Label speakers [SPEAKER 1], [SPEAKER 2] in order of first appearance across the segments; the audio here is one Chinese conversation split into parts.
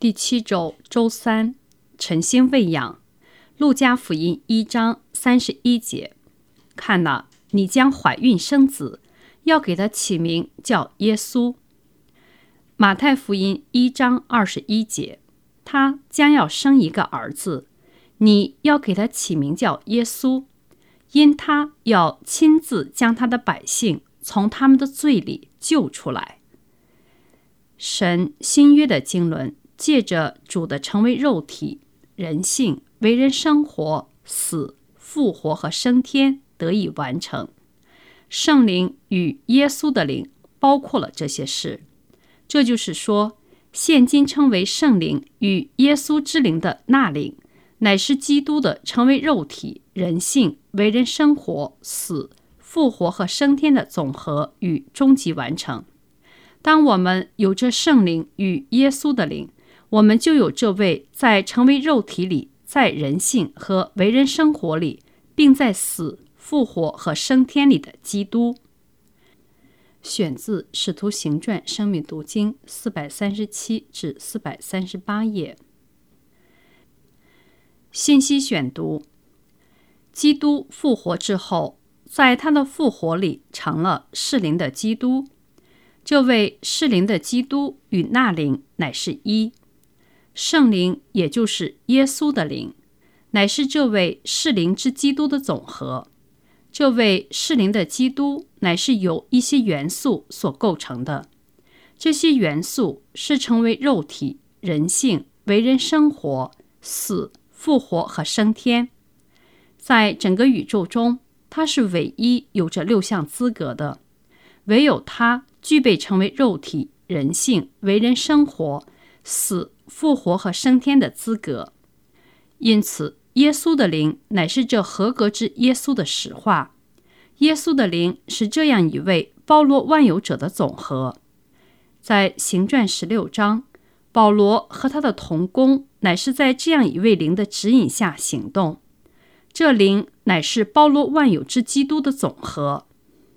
[SPEAKER 1] 第7周周3，晨星喂养。路加福音1章31节，看哪，你将怀孕生子，要给他起名叫耶稣。马太福音1章21节，他将要生一个儿子，你要给他起名叫耶稣，因他要亲自将他的百姓从他们的罪里救出来。神新约的经纶借着主的成为肉体、人性、为人生活、死、复活和升天得以完成。圣灵与耶稣的灵包括了这些事。这就是说，现今称为圣灵与耶稣之灵的那灵，乃是基督的成为肉体、人性、为人生活、死、复活和升天的总和与终极完成。当我们有着圣灵与耶稣的灵，我们就有这位在成为肉体里，在人性和为人生活里，并在死、复活和升天里的基督。选自《使徒行传》生命读经437至438页。信息选读：基督复活之后，在他的复活里成了是灵的基督。这位是灵的基督与那灵乃是一。圣灵也就是耶稣的灵，乃是这位是灵之基督的总和。这位是灵的基督乃是由一些元素所构成的，这些元素是成为肉体、人性、为人生活、死、复活和升天。在整个宇宙中，他是唯一有着6项资格的，唯有他具备成为肉体、人性、为人生活、死、复活和升天的资格。因此，耶稣的灵乃是这合格之耶稣的实话。耶稣的灵是这样一位包罗万有者的总和。在行传16章，保罗和他的同工乃是在这样一位灵的指引下行动。这灵乃是包罗万有之基督的总和。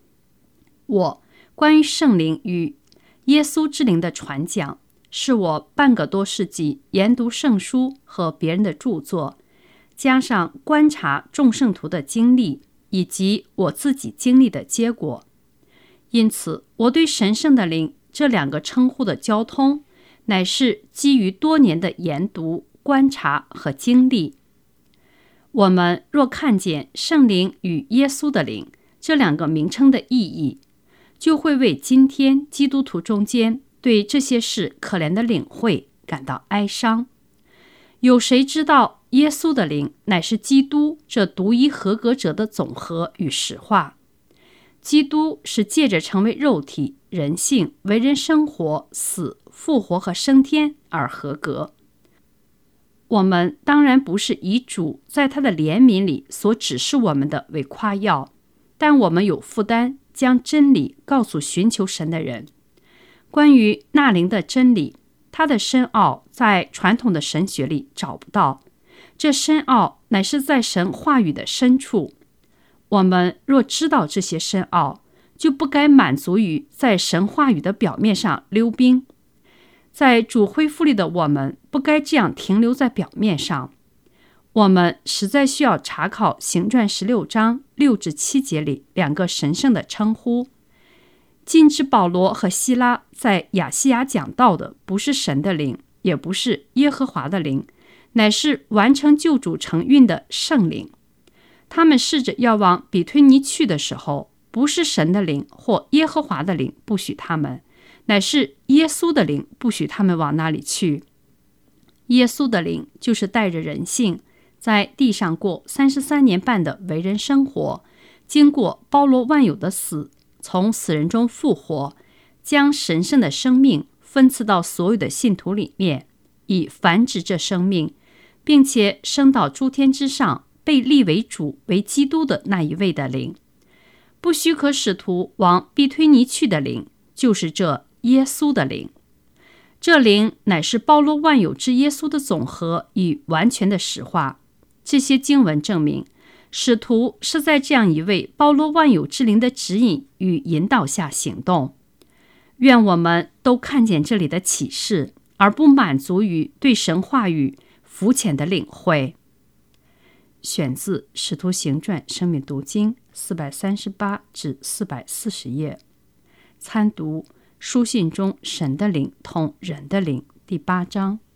[SPEAKER 1] 关于圣灵与耶稣之灵的传讲，是我半个多世纪研读圣书和别人的著作，加上观察众圣徒的经历以及我自己经历的结果。因此，我对神圣的灵这2个称呼的交通，乃是基于多年的研读、观察和经历。我们若看见圣灵与耶稣的灵这2个名称的意义，就会为今天基督徒中间对这些事可怜的领会感到哀伤。有谁知道耶稣的灵乃是基督这独一合格者的总和与实话？基督是借着成为肉体、人性、为人生活、死、复活和升天而合格。我们当然不是以主在他的怜悯里所指示我们的为夸耀，但我们有负担将真理告诉寻求神的人。关于那灵的真理，它的深奥在传统的神学里找不到，这深奥乃是在神话语的深处。我们若知道这些深奥，就不该满足于在神话语的表面上溜冰。在主恢复里的我们，不该这样停留在表面上。我们实在需要查考行传16章6至7节里2个神圣的称呼。禁止保罗和希拉在亚细亚讲道的不是神的灵，也不是耶和华的灵，乃是完成救主成运的圣灵。他们试着要往比推尼去的时候，不是神的灵或耶和华的灵不许他们，乃是耶稣的灵不许他们往那里去。耶稣的灵就是带着人性，在地上过33年半的为人生活，经过包罗万有的死，从死人中复活，将神圣的生命分赐到所有的信徒里面，以繁殖这生命，并且升到诸天之上，被立为主为基督的那一位的灵。不许可使徒往必推尼去的灵，就是这耶稣的灵。这灵乃是包罗万有之耶稣的总和与完全的实话。这些经文证明，使徒是在这样一位包罗万有之灵的指引与引导下行动。愿我们都看见这里的启示， 而不满足于对神话语肤浅的领会。选自《使徒行传》生命读经438至440页，参读书信中神的灵同人的灵第8章。